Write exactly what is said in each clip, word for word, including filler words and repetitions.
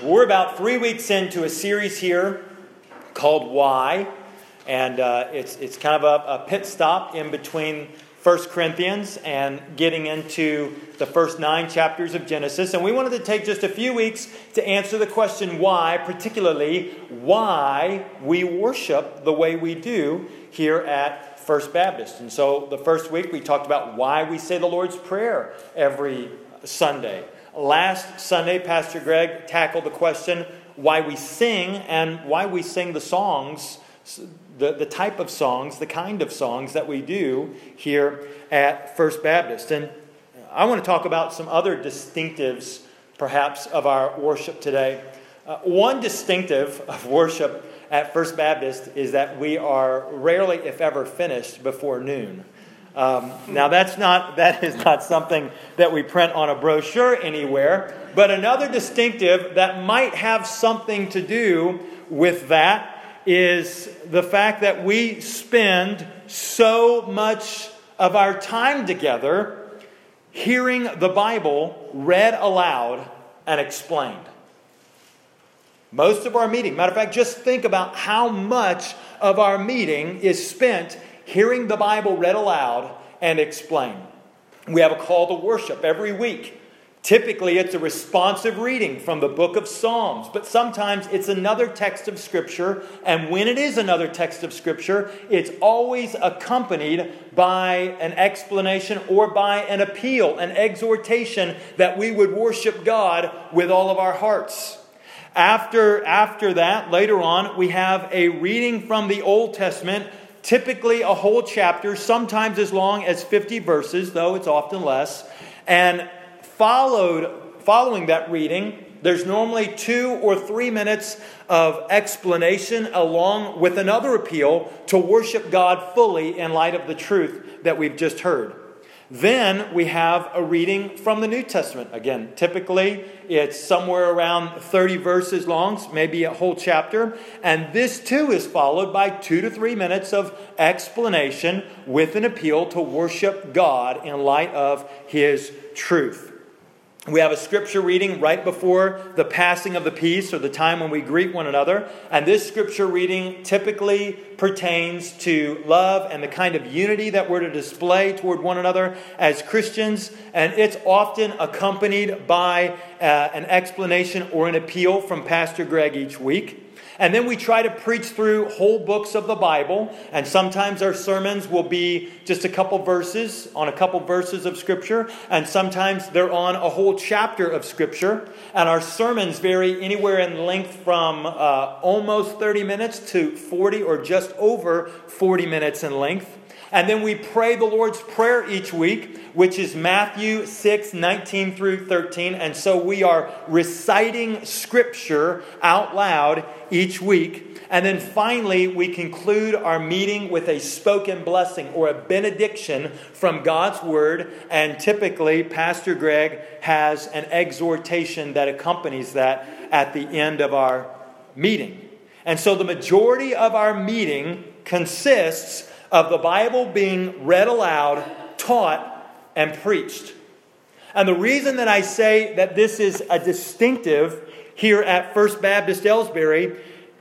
We're about three weeks into a series here called Why, and uh, it's it's kind of a, a pit stop in between First Corinthians and getting into the first nine chapters of Genesis. And we wanted to take just a few weeks to answer the question why, particularly why we worship the way we do here at First Baptist. And so the first week we talked about why we say the Lord's Prayer every Sunday. Last Sunday, Pastor Greg tackled the question why we sing and why we sing the songs, the, the type of songs, the kind of songs that we do here at First Baptist. And I want to talk about some other distinctives, perhaps, of our worship today. Uh, one distinctive of worship at First Baptist is that we are rarely, if ever, finished before noon. Um, now that's not that is not something that we print on a brochure anywhere, but another distinctive that might have something to do with that is the fact that we spend so much of our time together hearing the Bible read aloud and explained. Most of our meeting, matter of fact, just think about how much of our meeting is spent hearing the Bible read aloud and explained. We have a call to worship every week. Typically, it's a responsive reading from the book of Psalms, but sometimes it's another text of Scripture, and when it is another text of Scripture, it's always accompanied by an explanation or by an appeal, an exhortation that we would worship God with all of our hearts. After, after that, later on, we have a reading from the Old Testament, typically a whole chapter, sometimes as long as fifty verses, though it's often less. And followed, following that reading, there's normally two or three minutes of explanation along with another appeal to worship God fully in light of the truth that we've just heard. Then we have a reading from the New Testament. Again, typically it's somewhere around thirty verses long, maybe a whole chapter. And this too is followed by two to three minutes of explanation with an appeal to worship God in light of His truth. We have a scripture reading right before the passing of the peace, or the time when we greet one another. And this scripture reading typically pertains to love and the kind of unity that we're to display toward one another as Christians. And it's often accompanied by uh, an explanation or an appeal from Pastor Greg each week. And then we try to preach through whole books of the Bible. And sometimes our sermons will be just a couple verses on a couple verses of Scripture. And sometimes they're on a whole chapter of Scripture. And our sermons vary anywhere in length from uh, almost thirty minutes to forty or just over forty minutes in length. And then we pray the Lord's Prayer each week, which is Matthew six, nineteen through thirteen. And so we are reciting Scripture out loud each week. And then finally, we conclude our meeting with a spoken blessing or a benediction from God's Word. And typically, Pastor Greg has an exhortation that accompanies that at the end of our meeting. And so the majority of our meeting consists of the Bible being read aloud, taught, and preached. And the reason that I say that this is a distinctive here at First Baptist Ellsbury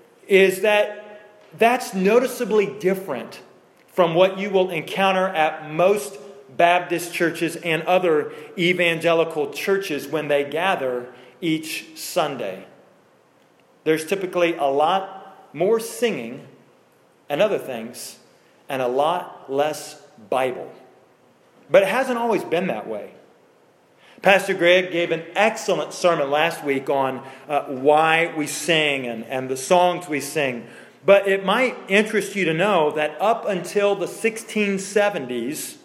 is that that's noticeably different from what you will encounter at most Baptist churches and other evangelical churches when they gather each Sunday. There's typically a lot more singing and other things, and a lot less Bible. But it hasn't always been that way. Pastor Greg gave an excellent sermon last week on uh, why we sing and, and the songs we sing. But it might interest you to know that up until the sixteen seventies,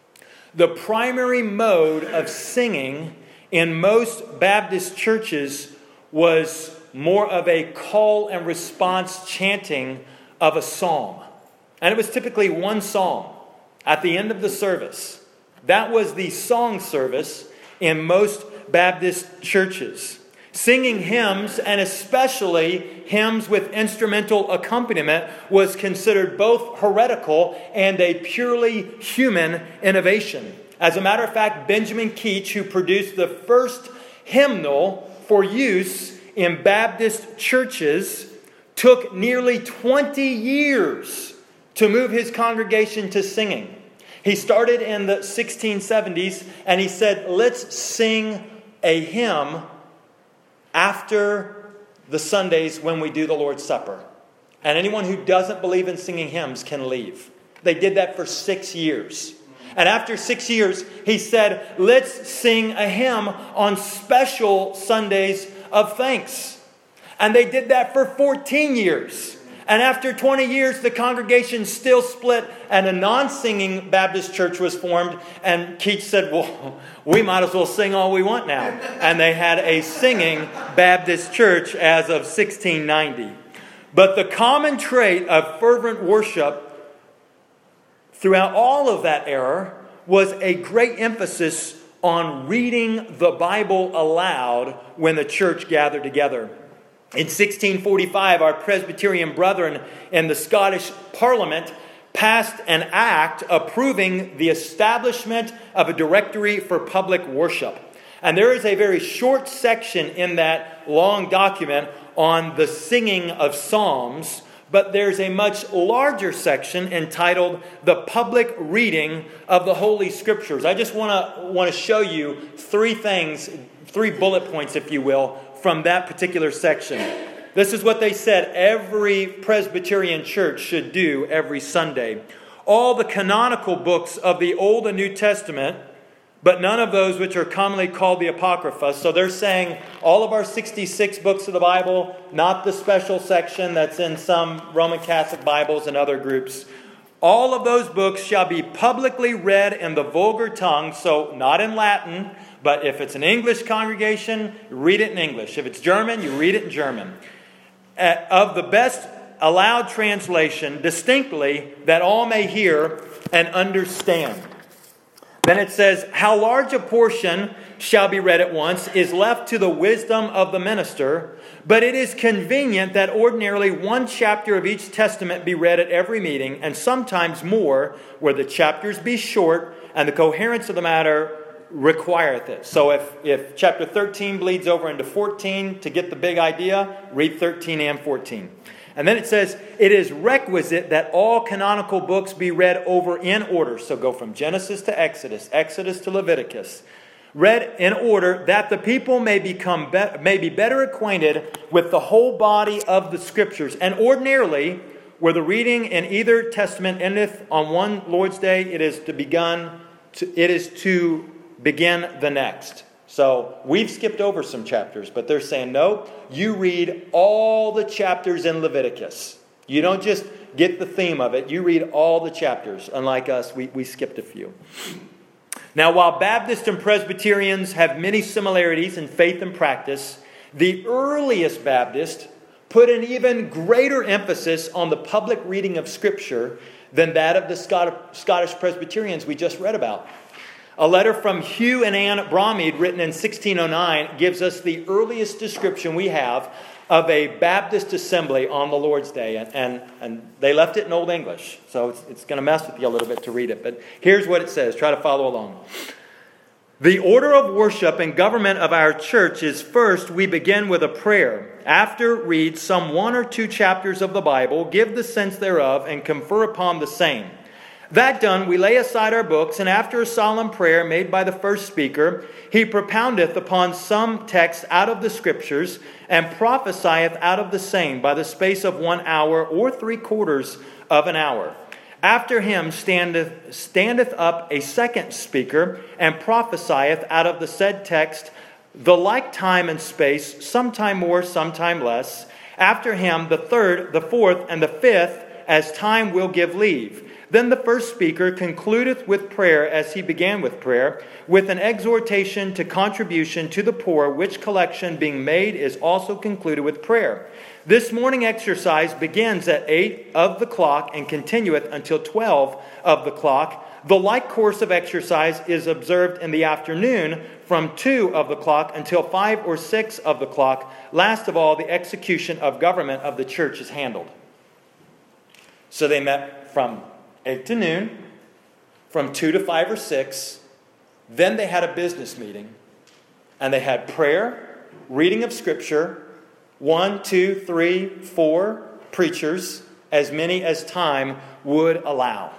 the primary mode of singing in most Baptist churches was more of a call and response chanting of a psalm. And it was typically one song at the end of the service. That was the song service in most Baptist churches. Singing hymns, and especially hymns with instrumental accompaniment, was considered both heretical and a purely human innovation. As a matter of fact, Benjamin Keach, who produced the first hymnal for use in Baptist churches took nearly twenty years to move his congregation to singing. He started in the sixteen seventies, and he said, let's sing a hymn after the Sundays when we do the Lord's Supper. And anyone who doesn't believe in singing hymns can leave. They did that for six years. And after six years, he said, let's sing a hymn on special Sundays of thanks. And they did that for fourteen years. And after twenty years, the congregation still split and a non-singing Baptist church was formed. And Keach said, well, we might as well sing all we want now. And they had a singing Baptist church as of sixteen ninety. But the common trait of fervent worship throughout all of that era was a great emphasis on reading the Bible aloud when the church gathered together. In sixteen forty-five, our Presbyterian brethren in the Scottish Parliament passed an act approving the establishment of a directory for public worship. And there is a very short section in that long document on the singing of psalms, but there's a much larger section entitled The Public Reading of the Holy Scriptures. I just want to want to show you three things, three bullet points, if you will, from that particular section. This is what they said every Presbyterian church should do every Sunday. All the canonical books of the Old and New Testament, but none of those which are commonly called the Apocrypha. So they're saying all of our sixty-six books of the Bible, not the special section that's in some Roman Catholic Bibles and other groups. All of those books shall be publicly read in the vulgar tongue, so not in Latin, but if it's an English congregation, you read it in English. If it's German, you read it in German. Uh, of the best allowed translation, distinctly, that all may hear and understand. Then it says, how large a portion shall be read at once is left to the wisdom of the minister, but it is convenient that ordinarily one chapter of each testament be read at every meeting, and sometimes more, where the chapters be short, and the coherence of the matter requireth it. So if, if chapter thirteen bleeds over into fourteen to get the big idea, read thirteen and fourteen. And then it says, it is requisite that all canonical books be read over in order. So go from Genesis to Exodus, Exodus to Leviticus. Read in order that the people may become be- may be better acquainted with the whole body of the Scriptures. And ordinarily, where the reading in either testament endeth on one Lord's Day, it is to begun. To, it is to begin the next. So we've skipped over some chapters, but they're saying, no, you read all the chapters in Leviticus. You don't just get the theme of it. You read all the chapters. Unlike us, we, we skipped a few. Now, while Baptists and Presbyterians have many similarities in faith and practice, the earliest Baptists put an even greater emphasis on the public reading of Scripture than that of the Scottish Presbyterians we just read about. A letter from Hugh and Anne Bromede, written in sixteen oh nine, gives us the earliest description we have of a Baptist assembly on the Lord's Day. And, and, and they left it in Old English, so it's, it's going to mess with you a little bit to read it. But here's what it says. Try to follow along. The order of worship and government of our church is, first, we begin with a prayer. After, read some one or two chapters of the Bible, give the sense thereof, and confer upon the same. That done, we lay aside our books, and after a solemn prayer made by the first speaker, he propoundeth upon some text out of the Scriptures, and prophesieth out of the same by the space of one hour or three quarters of an hour. After him standeth, standeth up a second speaker, and prophesieth out of the said text the like time and space, sometime more, sometime less. After him the third, the fourth, and the fifth, as time will give leave. Then the first speaker concludeth with prayer as he began with prayer, with an exhortation to contribution to the poor, which collection being made is also concluded with prayer. This morning exercise begins at eight of the clock and continueth until twelve of the clock. The like course of exercise is observed in the afternoon from two of the clock until five or six of the clock. Last of all, the execution of government of the church is handled. So they met from eight to noon, from two to five or six. Then they had a business meeting, and they had prayer, reading of Scripture, One, two, three, four preachers, as many as time would allow.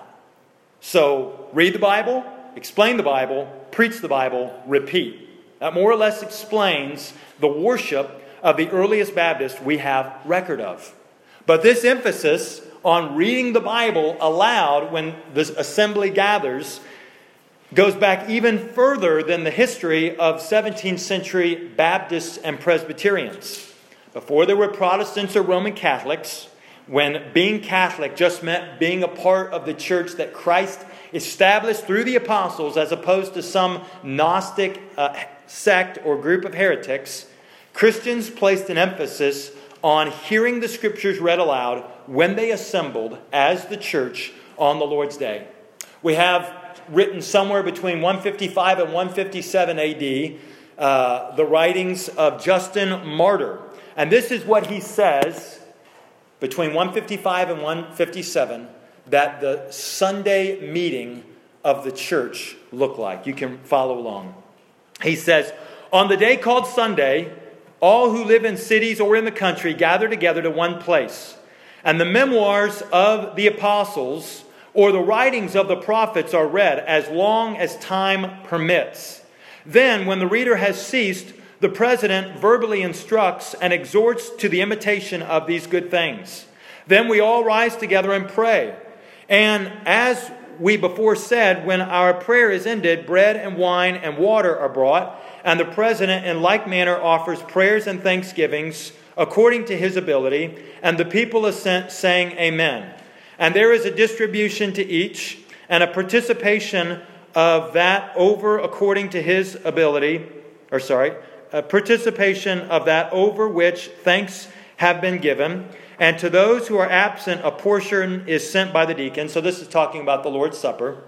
So read the Bible, explain the Bible, preach the Bible, repeat. That more or less explains the worship of the earliest Baptists we have record of. But this emphasis on reading the Bible aloud when the assembly gathers goes back even further than the history of seventeenth century Baptists and Presbyterians. Before there were Protestants or Roman Catholics, when being Catholic just meant being a part of the church that Christ established through the apostles, as opposed to some Gnostic uh, sect or group of heretics, Christians placed an emphasis on hearing the Scriptures read aloud when they assembled as the church on the Lord's Day. We have written somewhere between one fifty-five and one fifty-seven A D uh, the writings of Justin Martyr. And this is what he says between one fifty-five and one fifty-seven that the Sunday meeting of the church looked like. You can follow along. He says, "On the day called Sunday, all who live in cities or in the country gather together to one place. And the memoirs of the apostles or the writings of the prophets are read as long as time permits. Then, when the reader has ceased, the president verbally instructs and exhorts to the imitation of these good things. Then we all rise together and pray. And as we before said, when our prayer is ended, bread and wine and water are brought, and the president in like manner offers prayers and thanksgivings according to his ability, and the people assent, saying Amen. And there is a distribution to each, and a participation of that over according to his ability, or sorry, a participation of that over which thanks have been given. And to those who are absent, a portion is sent by the deacon." So this is talking about the Lord's Supper.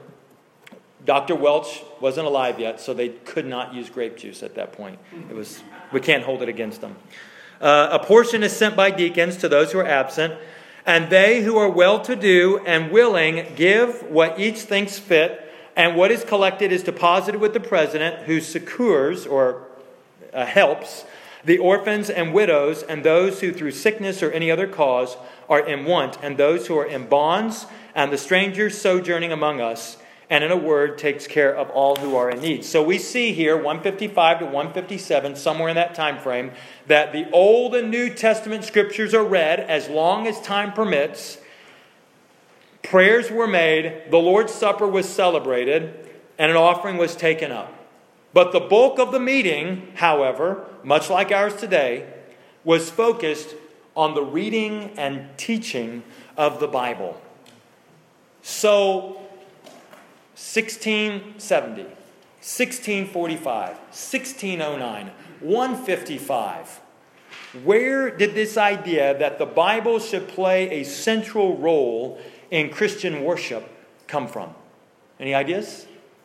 Doctor Welch wasn't alive yet, so they could not use grape juice at that point. It was we can't hold it against them. Uh, a portion is sent by deacons to those who are absent, and they who are well-to-do and willing give what each thinks fit, and what is collected is deposited with the president, who succors or uh, helps the orphans and widows, and those who through sickness or any other cause are in want, and those who are in bonds, and the strangers sojourning among us, and in a word, takes care of all who are in need. So we see here, one fifty-five to one fifty-seven, somewhere in that time frame, that the Old and New Testament Scriptures are read as long as time permits. Prayers were made, the Lord's Supper was celebrated, and an offering was taken up. But the bulk of the meeting, however, much like ours today, was focused on the reading and teaching of the Bible. So, sixteen seventy, sixteen forty-five, sixteen oh nine, one fifty-five. Where did this idea that the Bible should play a central role in Christian worship come from? Any ideas?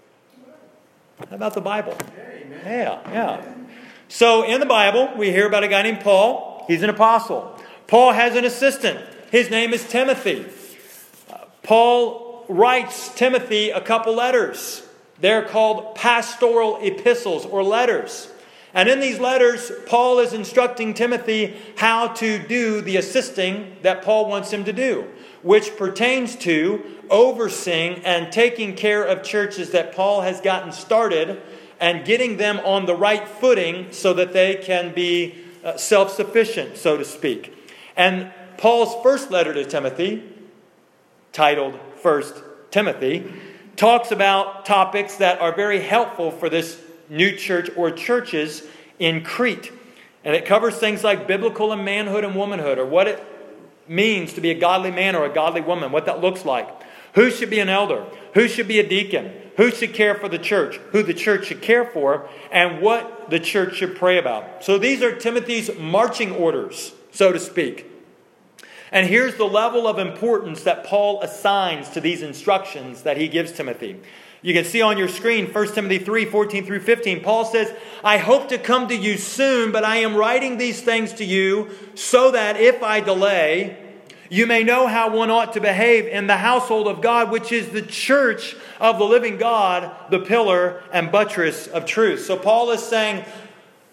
How about the Bible? Yeah, yeah. So in the Bible, we hear about a guy named Paul. He's an apostle. Paul has an assistant. His name is Timothy. Uh, Paul writes Timothy a couple letters. They're called pastoral epistles or letters. And in these letters, Paul is instructing Timothy how to do the assisting that Paul wants him to do, which pertains to overseeing and taking care of churches that Paul has gotten started and getting them on the right footing so that they can be uh, self-sufficient, so to speak. And Paul's first letter to Timothy, titled First Timothy, talks about topics that are very helpful for this new church or churches in Crete. And it covers things like biblical and manhood and womanhood, or what it means to be a godly man or a godly woman, what that looks like. Who should be an elder? Who should be a deacon? Who should care for the church? Who the church should care for? And what the church should pray about. So these are Timothy's marching orders, so to speak. And here's the level of importance that Paul assigns to these instructions that he gives Timothy. You can see on your screen, First Timothy three, fourteen through fifteen. Paul says, "I hope to come to you soon, but I am writing these things to you so that if I delay, you may know how one ought to behave in the household of God, which is the church of the living God, the pillar and buttress of truth." So Paul is saying,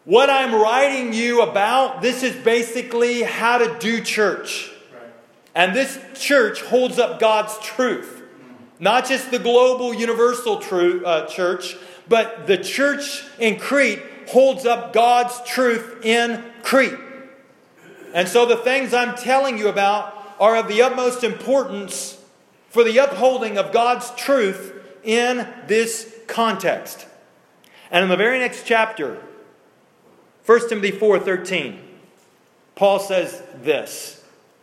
what I'm writing you about, this is basically how to do church. Right. And this church holds up God's truth. Not just the global universal truth, uh, church, but the church in Crete holds up God's truth in Crete. And so the things I'm telling you about are of the utmost importance for the upholding of God's truth in this context. And in the very next chapter, First Timothy four thirteen, Paul says this: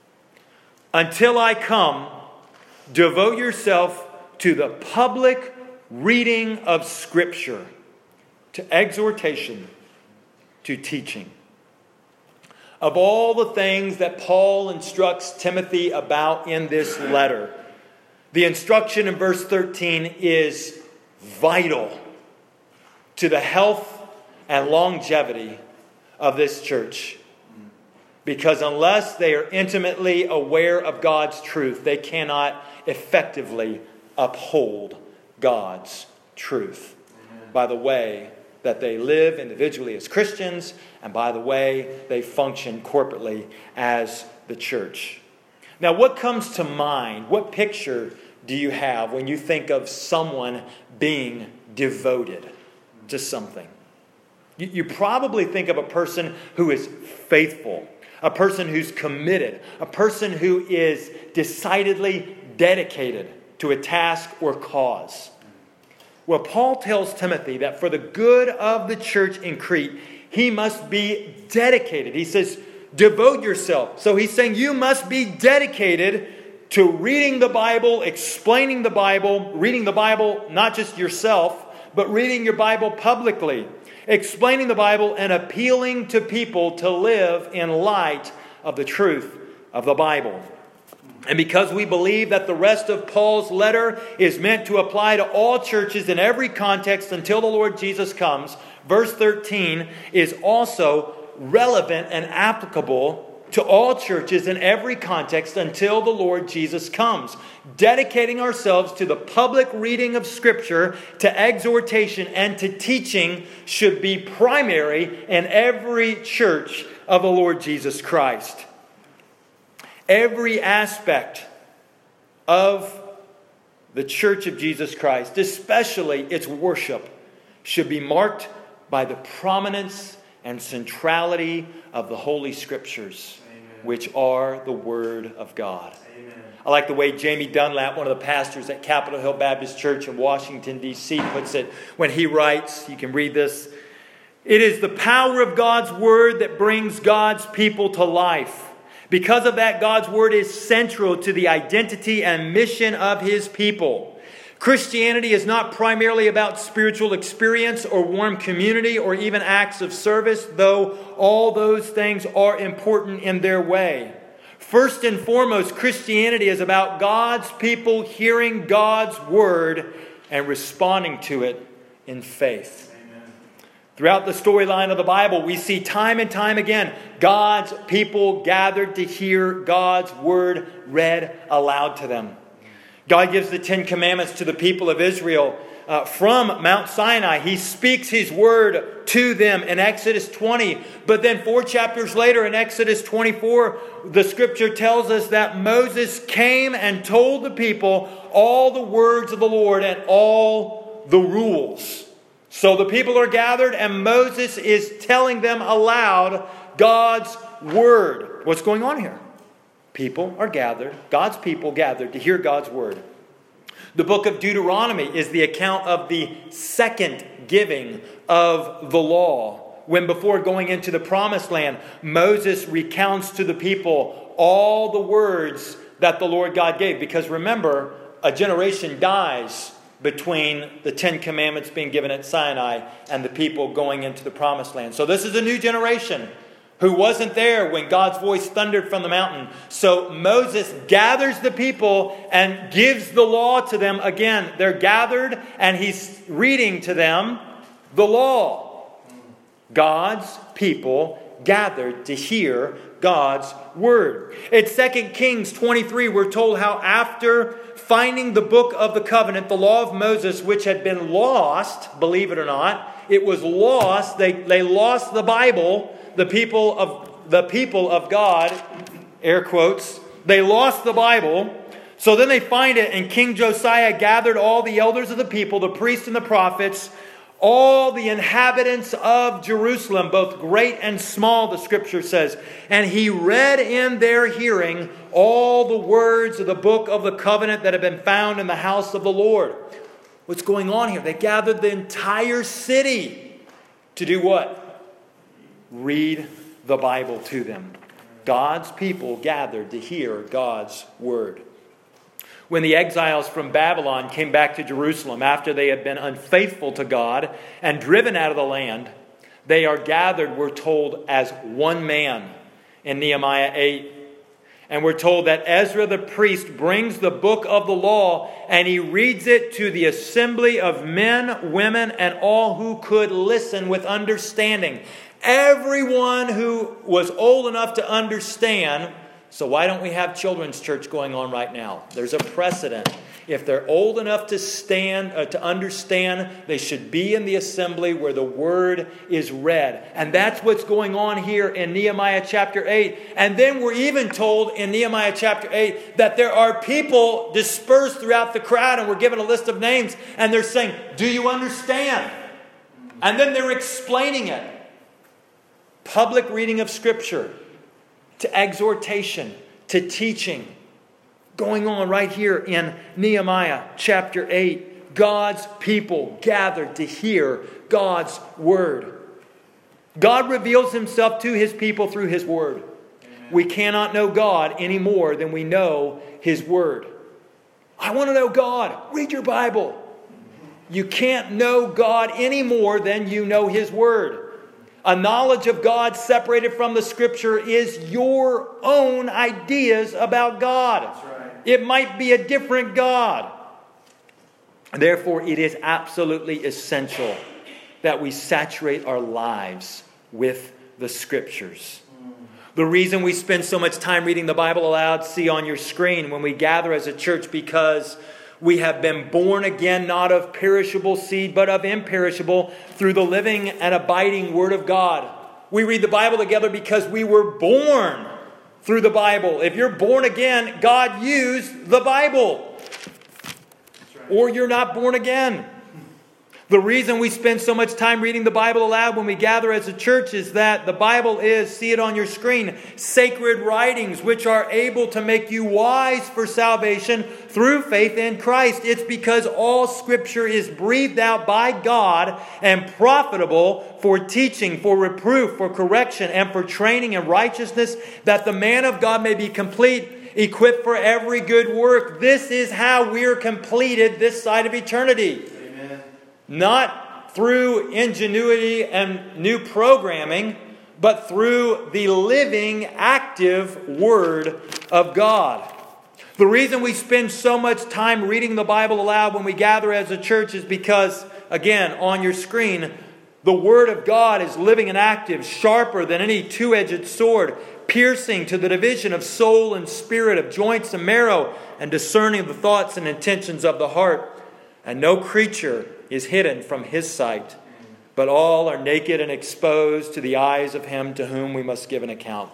"Until I come, devote yourself to the public reading of Scripture, to exhortation, to teaching." Of all the things that Paul instructs Timothy about in this letter, the instruction in verse thirteen is vital to the health and longevity of this church. Because unless they are intimately aware of God's truth, they cannot effectively uphold God's truth. Amen. By the way that they live individually as Christians, and by the way they function corporately as the church. Now, what comes to mind? What picture do you have when you think of someone being devoted to something? You, you probably think of a person who is faithful, a person who's committed, a person who is decidedly dedicated to a task or cause. Well, Paul tells Timothy that for the good of the church in Crete, he must be dedicated. He says, devote yourself. So he's saying you must be dedicated to reading the Bible, explaining the Bible, reading the Bible not just yourself, but reading your Bible publicly, explaining the Bible and appealing to people to live in light of the truth of the Bible. And because we believe that the rest of Paul's letter is meant to apply to all churches in every context until the Lord Jesus comes, verse thirteen is also relevant and applicable to all churches in every context until the Lord Jesus comes. Dedicating ourselves to the public reading of Scripture, to exhortation, and to teaching should be primary in every church of the Lord Jesus Christ. Every aspect of the Church of Jesus Christ, especially its worship, should be marked by the prominence and centrality of the Holy Scriptures, Amen. Which are the Word of God. Amen. I like the way Jamie Dunlap, one of the pastors at Capitol Hill Baptist Church in Washington, D C, puts it when he writes, you can read this, "It is the power of God's Word that brings God's people to life. Because of that, God's Word is central to the identity and mission of His people. Christianity is not primarily about spiritual experience or warm community or even acts of service, though all those things are important in their way. First and foremost, Christianity is about God's people hearing God's Word and responding to it in faith." Throughout the storyline of the Bible, we see time and time again God's people gathered to hear God's Word read aloud to them. God gives the Ten Commandments to the people of Israel uh, from Mount Sinai. He speaks His Word to them in Exodus twenty. But then four chapters later in Exodus twenty-four, the Scripture tells us that Moses came and told the people all the words of the Lord and all the rules. So the people are gathered and Moses is telling them aloud God's Word. What's going on here? People are gathered, God's people gathered to hear God's Word. The book of Deuteronomy is the account of the second giving of the law. When before going into the promised land, Moses recounts to the people all the words that the Lord God gave. Because remember, a generation dies between the Ten Commandments being given at Sinai and the people going into the promised land. So this is a new generation who wasn't there when God's voice thundered from the mountain. So Moses gathers the people and gives the law to them again. They're gathered and he's reading to them the law. God's people gathered to hear God's Word. In Second Kings twenty-three, we're told how after finding the book of the covenant, the law of Moses, which had been lost, believe it or not, It was lost. They, they lost the Bible. The people of the people of God, air quotes, they lost the Bible. So then they find it, and King Josiah gathered all the elders of the people, the priests and the prophets, all the inhabitants of Jerusalem, both great and small, the Scripture says. And he read in their hearing all the words of the book of the covenant that had been found in the house of the Lord. What's going on here? They gathered the entire city to do what? Read the Bible to them. God's people gathered to hear God's word. When the exiles from Babylon came back to Jerusalem after they had been unfaithful to God and driven out of the land, they are gathered, we're told, as one man in Nehemiah eight. And we're told that Ezra the priest brings the book of the law and he reads it to the assembly of men, women, and all who could listen with understanding. Everyone who was old enough to understand. So why don't we have children's church going on right now? There's a precedent. If they're old enough to stand, uh, to understand, they should be in the assembly where the word is read. And that's what's going on here in Nehemiah chapter eight. And then we're even told in Nehemiah chapter eight that there are people dispersed throughout the crowd, and we're given a list of names, and they're saying, "Do you understand?" And then they're explaining it. Public reading of Scripture, to exhortation, to teaching, going on right here in Nehemiah chapter eight. God's people gathered to hear God's word. God reveals himself to his people through his word. Amen. We cannot know God any more than we know his word. I want to know God. Read your Bible. You can't know God any more than you know his word. A knowledge of God separated from the Scripture is your own ideas about God. That's right. It might be a different God. Therefore, it is absolutely essential that we saturate our lives with the Scriptures. The reason we spend so much time reading the Bible aloud, see on your screen when we gather as a church, because we have been born again, not of perishable seed, but of imperishable, through the living and abiding Word of God. We read the Bible together because we were born through the Bible. If you're born again, God used the Bible. Right. Or you're not born again. The reason we spend so much time reading the Bible aloud when we gather as a church is that the Bible is, see it on your screen, sacred writings which are able to make you wise for salvation through faith in Christ. It's because all Scripture is breathed out by God and profitable for teaching, for reproof, for correction, and for training in righteousness, that the man of God may be complete, equipped for every good work. This is how we're completed this side of eternity. Not through ingenuity and new programming, but through the living, active Word of God. The reason we spend so much time reading the Bible aloud when we gather as a church is because, again, on your screen, the Word of God is living and active, sharper than any two-edged sword, piercing to the division of soul and spirit, of joints and marrow, and discerning the thoughts and intentions of the heart. And no creature is hidden from his sight, but all are naked and exposed to the eyes of him to whom we must give an account.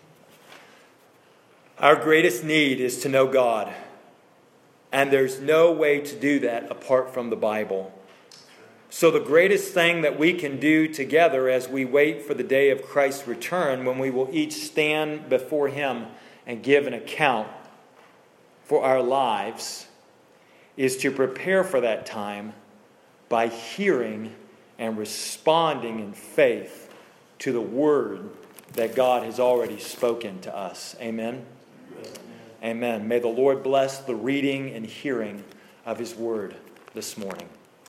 Our greatest need is to know God, and there's no way to do that apart from the Bible. So the greatest thing that we can do together as we wait for the day of Christ's return, when we will each stand before him and give an account for our lives, is to prepare for that time by hearing and responding in faith to the word that God has already spoken to us. Amen? Amen. Amen. May the Lord bless the reading and hearing of his word this morning.